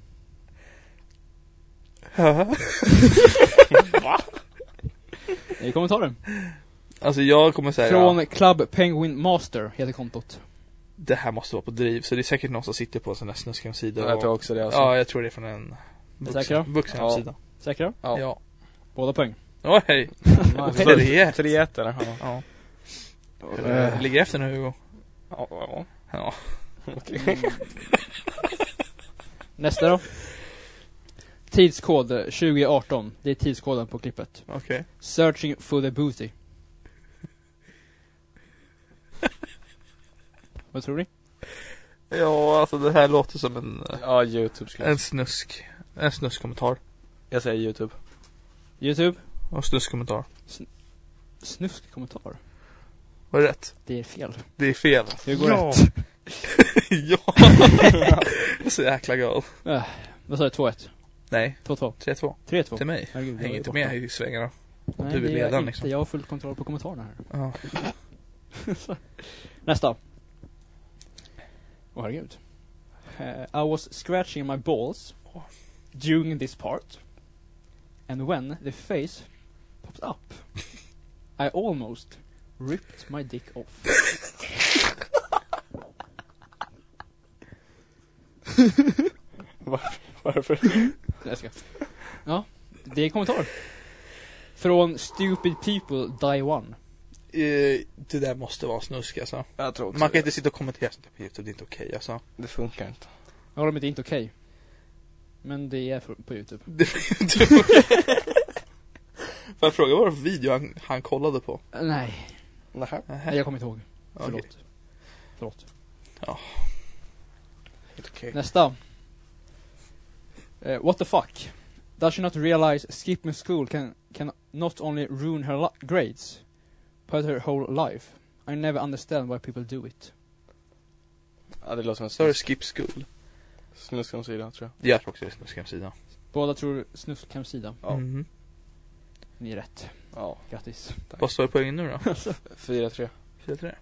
Va? Det är kommentaren. Alltså jag kommer säga Från ja, Club Penguin Master heter kontot. det här måste vara på driv. Så det är säkert någon som sitter på en sån där snuskig sida. Jag och- tror också det. Alltså. Ja, jag tror det är från en säkra? vuxen, vuxen Ja. sida. Säkra? Ja. Ja. Båda poäng. Åh hej. Nice. tre ett. tre ett eller? Ja. Ja. Uh. Ligger efter nu Hugo. Ja, ja. Ja. Okej. Nästa då. Tidskod tjugo arton. Det är tidskoden på klippet. Okej. Okay. Searching for the booty. Vad tror ni? Ja, alltså det här låter som en Ja, YouTube skulle jag en snusk. En snuskkommentar. Jag säger YouTube. YouTube. Och snuskkommentar. Snuskkommentar. Var det rätt? Det är fel. Det är fel. Hur går ja. rätt? Ja. Jag är så jäkla gal. Äh, vad sa du? två ett? Nej. två två. tre två. tre två. Till mig. Herregud, jag Hänger är inte borta. med i svängarna. Nej, du är det är ledaren inte. liksom. Jag har full kontroll på kommentarerna här. Ja. Nästa. Åh herregud. Uh, I was scratching my balls during this part. And when the face popped up, I almost ripped my dick off. Varför? Jag ska. Ja, det är en kommentar. Från Stupid People Die One. Eh, det där måste vara snusk alltså. Jag tror också Man kan det. inte sitta och kommentera sånt på YouTube, det är inte okej okay, alltså. Det funkar inte. Jag håller med, det är inte okej. Men det är för- på YouTube. Det är inte okej. Får jag fråga vad det var för video han, han kollade på? Uh, nej, Nähä. nej, jag kommer inte ihåg. Förlåt. Okej. Förlåt. Ja. Helt okej. Nästa. Uh, what the fuck? Does she not realize skipping school can, can not only ruin her li- grades, but her whole life? I never understand why people do it. Ja, det låter som en Så är det snusk. skip school. Snuskhemsida, tror jag. Jag tror också det är snuskhemsida. Båda tror snuskhemsida. Ja. Mhm. Ni är rätt. Ja. Grattis. Vad står det poängen nu då? fyra tre. fyra tre.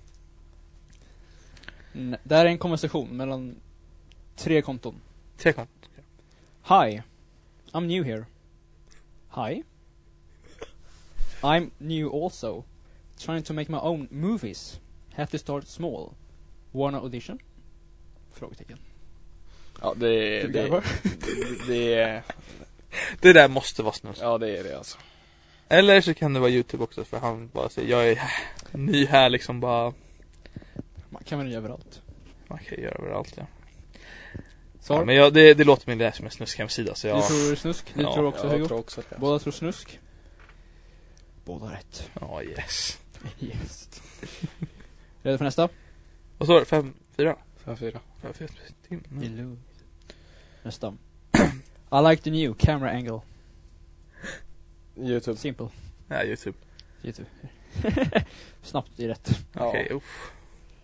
Mm, det här är en konversation mellan tre konton. Tre konton. Hi, I'm new here. Hi. I'm new also. Trying to make my own movies. Have to start small. Wanna audition? Frågetecken. Ja, det är... Du Det, garvar. det, det är... Det där måste vara snusk. Ja, det är det alltså. Eller så kan det vara YouTube också, för han bara säger jag är ny här liksom, bara Man kan väl göra överallt. man kan göra överallt, ja. Ja, men jag, det, det låter mig det som en snuskhemsida, så jag... Du tror snusk, du Ja, tror också Jag Hugo. tror också det. Båda tror snusk. Båda rätt. Ja, yes. Yes. Redo för nästa? Vad står det? Fem, fyra? fem fyra. Fem, fyra. Mm. Mm. Nästa. I like the new camera angle. YouTube. Simple. Ja, YouTube. YouTube. Snabbt i rätt. Ja. Okej, okay, uff.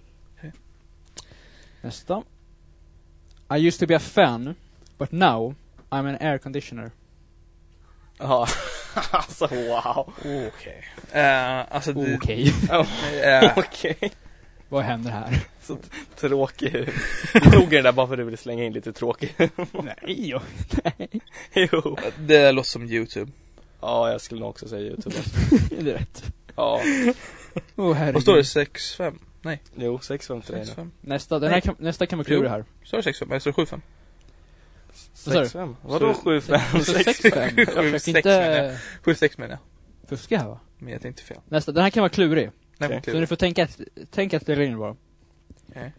Nästa. I used to be a fan, but now I'm an air conditioner. Ja. Alltså wow. Okej. Okay. Uh, alltså det... Okej. Uh, Okej. Vad händer här? Så t- tråkig. Du tog den där bara för att du ville slänga in lite tråkig. Nej, jo. Nej. Jo. Det låter som YouTube. Ja, jag skulle nog också säga YouTube. Det är rätt. Ja. Oh, herregud. Vad står det? sex fem? Nej. Jo, sex fem tre. sex fem. Nästa, den här kan, nästa kan vara klurig här. Står det sex fem? Eller står det sju fem? sex fem? Vadå sju fem? sex fem? Jag försöker inte sju sex menar jag. fuska här, va? Men jag tänkte fel. Nästa, den här kan vara klurig. Nej, Okej. okay. Så ni får tänka, tänka att det är in bara. Okay.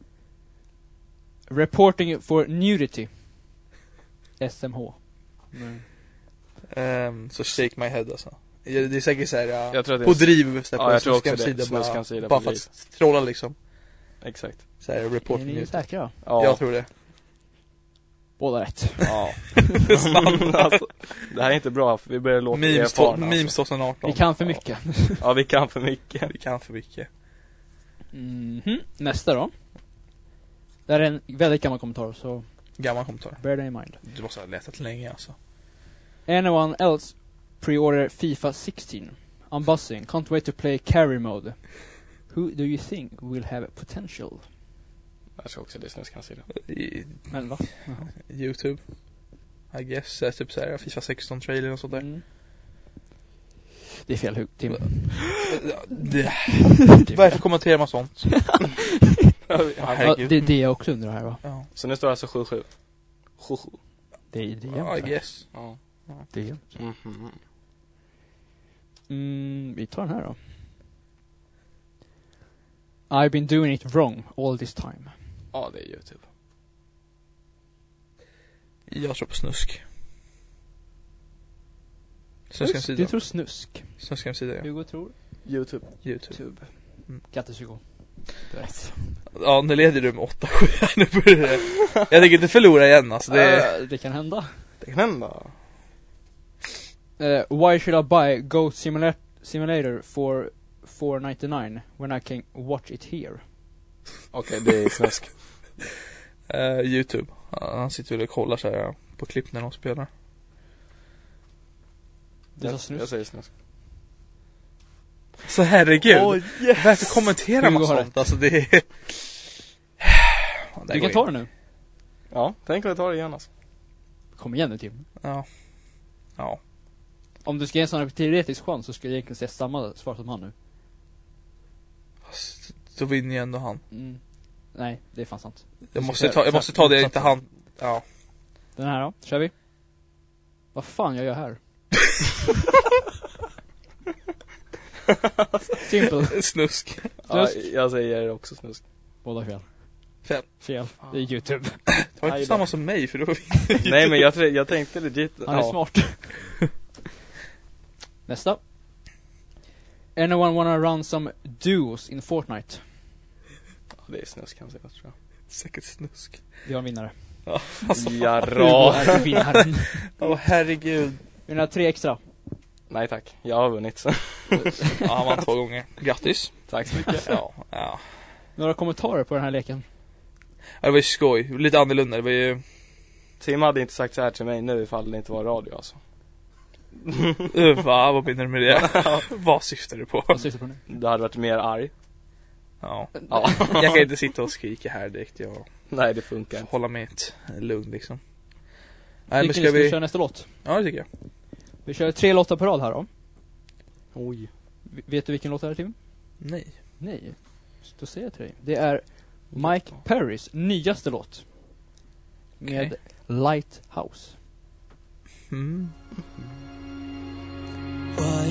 Reporting for nudity. S M H. Mm. Um, så shake my head alltså. Det är säkert såhär ja, Jag tror att det på är- driv så Ja, på jag tror också det. sida bara, Snuskhemsida bara på för driv. att trolla liksom. Exakt. Såhär report Är for ni nudity. säkra? Ja. Jag tror det. Båda rätt. Ja. Alltså, det här är inte bra, för vi börjar låta Memes, to- erfarna, memes alltså. tjugoarton. Vi kan för mycket. Ja, vi kan för mycket. Vi kan för mycket. Mhm. Nästa då. Det här är en väldigt gammal kommentar, så Gammal kommentar. bear that in mind. Du måste ha letat länge alltså. Anyone else pre-order FIFA sixteen? I'm buzzing. Can't wait to play carry mode. Who do you think will have potential? Jag tror också det är snuskhemsida. I Men va? Jaha. YouTube. I guess. Uh, typ såhär FIFA sexton trailer och sånt där. Mm. Det är fel hugg, Tim. Det... Varför kommenterar man sånt? Ja, Herregud. det är det jag också undrar här, va? Ja. Så nu står det alltså sju sju. sju sju. Det är det. Ja, I guess. Ja. Det är Mhm. Mm, vi tar den här då. I've been doing it wrong all this time. Ja, det är YouTube. Jag tror på snusk. Du Snuskhemsida. tror snusk. Snuskhemsida, ja. Hugo tror YouTube. YouTube. tube. Mm. Grattis Hugo. Du är rätt. Ja, nu leder du med åtta sju här. Nu börjar det. Jag tänker inte förlora igen alltså. Det... Uh, det kan hända. Det kan hända. Uh, why should I buy Goat Simula- Simulator for four ninety-nine when I can watch it here? Okej, det är snusk. Uh, YouTube. Ja, han sitter väl och kollar så här på klipp när de spelar. Det är så jag, snusk. jag säger snusk. Så herregud. Oh, yes. Varför kommenterar man Hugo har sånt? Alltså det är... Ja, Du kan ta det nu. Ja, tänk om jag tar det igen alltså. Kom igen nu Tim. Ja. Ja. Om du ska ge en sån här teoretisk chans så skulle jag egentligen säga samma svar som han nu. Fast då vinner ju ändå han. Mm. Nej, det är fan sant. Jag måste ta, jag måste ta det, inte han. Ja. Den här då, kör vi. Vad fan jag gör här? Simple. Snusk. Ja, jag säger också snusk. Båda fel. Fel. Fel. Det är YouTube. Ta inte samma som mig för då... Nej, men jag, tror- jag tänkte legit. Han är ja. smart. Nästa. Anyone wanna run some duos in Fortnite? Ja, det är snusk kan jag säga, tror jag. Säkert snusk. Vi har en vinnare. Ja, alltså. Hugo Jarra. är vinnaren. Åh oh, herregud. Vi har tre extra. Nej tack, jag har vunnit. Så. Ja, han vann två gånger. Grattis. Tack så mycket. Ja, ja. Några kommentarer på den här leken? Ja, det var ju skoj. Lite annorlunda. Det var ju... Tim hade inte sagt så här till mig nu ifall det inte var radio alltså. Uh, va, vad menar du med det? Vad syftar du på? Vad syftar du på nu? Du hade varit mer arg. Ja. Ja. Jag kan inte sitta och skrika här direkt. Jag Nej, det funkar inte. hålla med ett lugn liksom. Nej, men Tycker ska ni vi... köra nästa låt? Ja, det tycker jag. Vi kör tre låtar på rad här då. Oj. V- Vet du vilken låt det är, Tim? Nej. Nej. Då säger jag till dig. Det är Mike Perrys nyaste låt. Med Lighthouse. Mm. Why,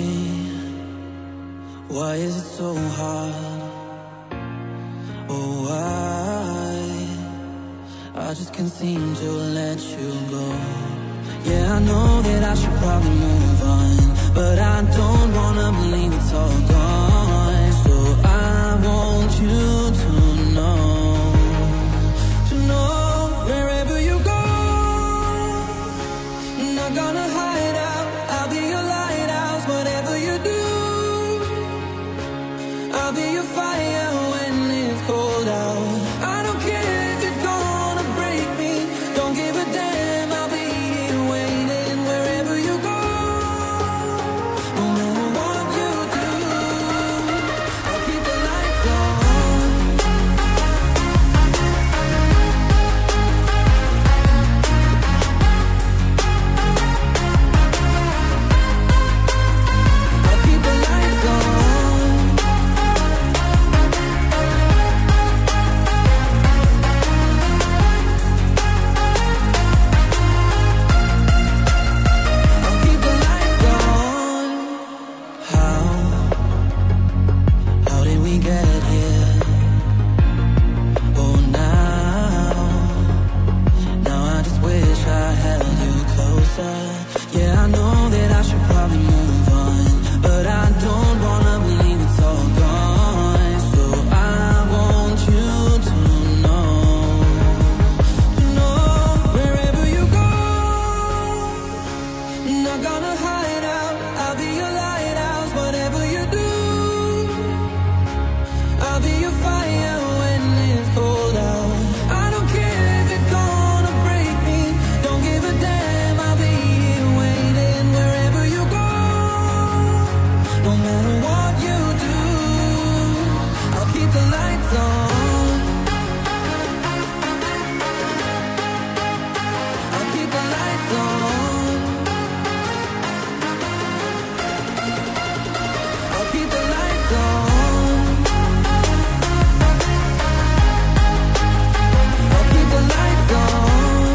why is it so hard? Oh, why, I just can't seem to let you go. Yeah, I know that I should probably move on, but I don't wanna believe it's all gone. So I want you to know, to know wherever you go, I'm not gonna hide out. I'll be your lighthouse, whatever you do. I'll be your fire when it's cold out. I don't care if you're gonna break me, don't give a damn. I'll be here waiting wherever you go. No matter what you do, I'll keep the lights on. I'll keep the lights on. I'll keep the lights on. How? How did we get here? Oh, now, now I just wish I held you closer. Yeah, I know that I should probably move on, but I don't wanna believe it's all gone. So I want you to know, to know wherever you go, I'm not gonna hide out. I'll be your lighthouse, whatever you do. I'll be your fire when it's cold out. I don't care if it's gonna break me, don't give a damn. I'll be here waiting wherever you go. No matter what you do, I'll keep the lights on. I'll keep the lights on. I'll keep the lights on. I'll keep the lights on.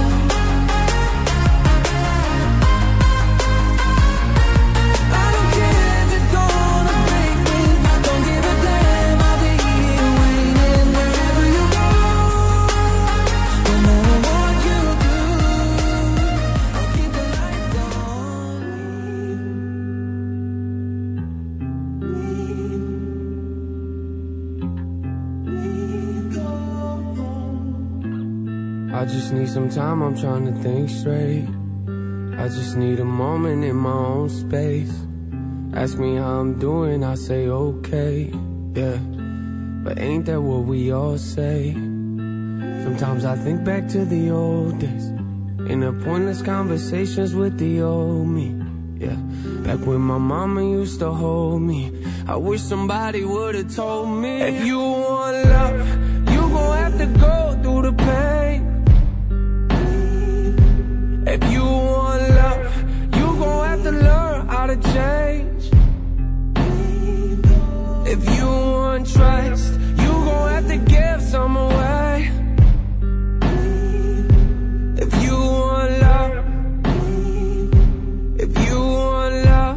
I don't care if it's gonna break me, don't give a damn. I'll be here waiting wherever you go. No matter what you do, I'll keep the lights on. I just need some time, I'm trying to think straight. I just need a moment in my own space. Ask me how I'm doing, I say okay, yeah. But ain't that what we all say? Sometimes I think back to the old days, in the pointless conversations with the old me, yeah. Back when my mama used to hold me, I wish somebody would've told me, if you want love, you gon' have to go through the pain. If you want love, you gon' have to learn how to change. If you want trust, you gon' have to give some away. If you want love, if you want love,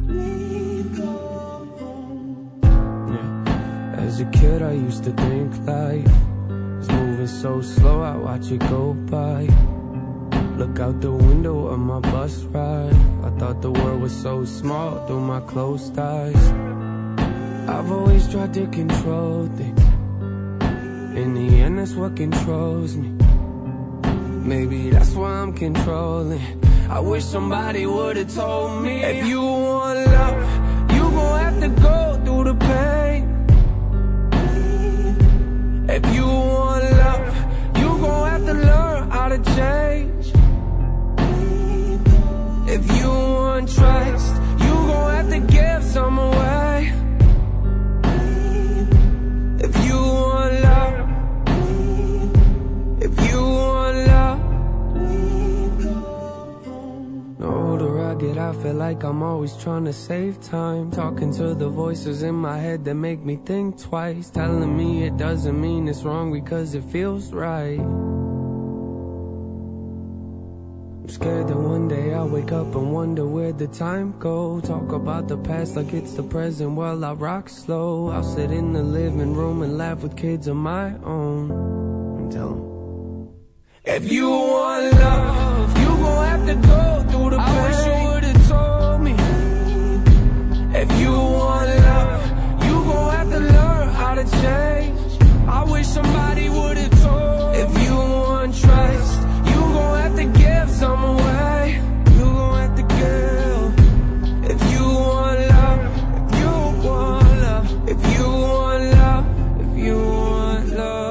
yeah. As a kid I used to think life was moving so slow, I watch it go by. Look out the window of my bus ride, I thought the world was so small through my closed eyes. I've always tried to control things, in the end that's what controls me. Maybe that's why I'm controlling. I wish somebody would've told me, if you want love, you gon' have to go through the pain. If you want love, you gon' have to learn how to change. If you want trust, you gon' have to give some away. If you want love, if you want love. The older I get, I feel like I'm always trying to save time, talking to the voices in my head that make me think twice, telling me it doesn't mean it's wrong because it feels right. I'm scared that one day I'll wake up and wonder where the time go. Talk about the past like it's the present while I rock slow. I'll sit in the living room and laugh with kids of my own and tell them, If you want love, you gon' have to go through the pain. I wish you would've told me. If you want love, you gon' have to learn how to change. I wish somebody would've told. If you want trust, you gon' have to give some away. You gon' have to give. If you want love, if you want love, if you want love, if you want love.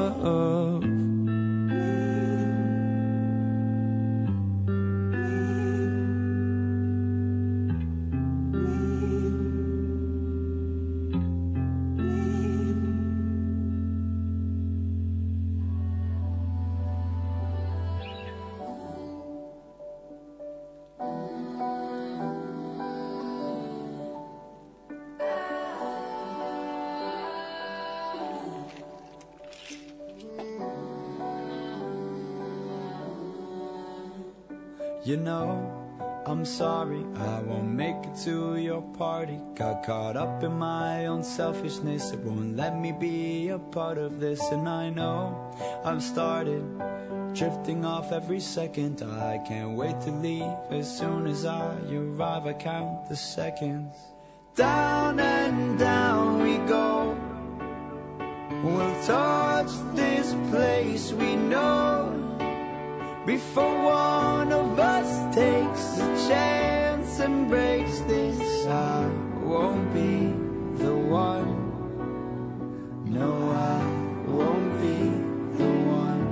You know, I'm sorry, I won't make it to your party. Got caught up in my own selfishness. It won't let me be a part of this. And I know I've started drifting off every second. I can't wait to leave. As soon as I arrive, I count the seconds. Down and down we go. We'll touch this place we know. Before one of us takes a chance and breaks this, I won't be the one. No, I won't be the one.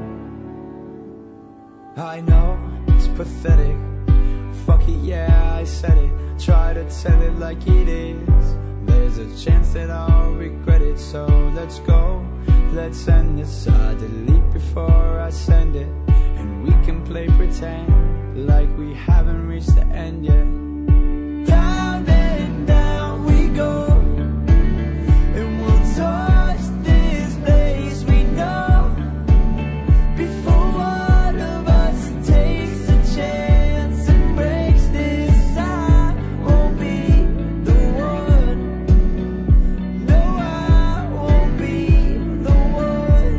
I know it's pathetic. Fuck it, yeah, I said it. Try to tell it like it is. There's a chance that I'll regret it. So let's go, let's end this. I delete before I send it. And we can play pretend like we haven't reached the end yet. Down and down we go. And we'll touch this place we know. Before one of us takes a chance and breaks this, I won't be the one. No, I won't be the one.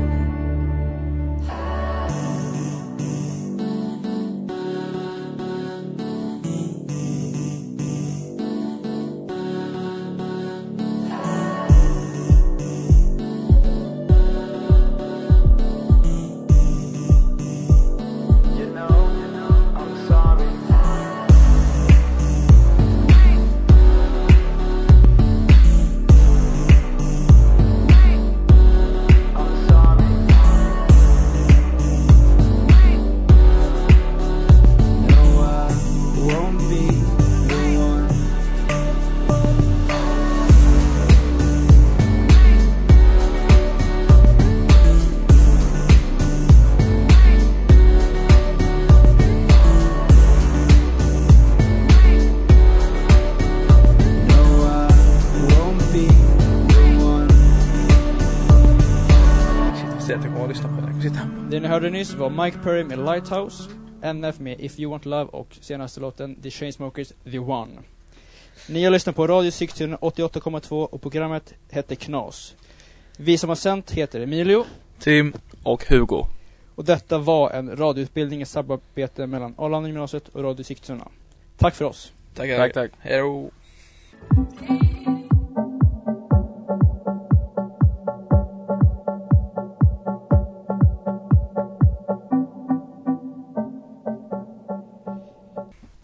You know, I'm sorry. I'm sorry. No, I won't be the one. No, I won't be the one. Shit, jag säger att jag kommer att lyssna på den. Jag kommer sitta hemma. Det ni hörde nyss var Mike Perry med Lighthouse, N F med If You Want Love och senaste låten The Chainsmokers The One. Ni har lyssnat på Radio Sigtuna åttioåtta komma två och programmet hette Knas. Vi som har sänt heter Emilio Tim Och Hugo. och detta var en radioutbildning i samarbete mellan Arlanda gymnasiet och Radio Sigtuna. Tack för oss. Tackar. Tack, tack. Hej då. Hey.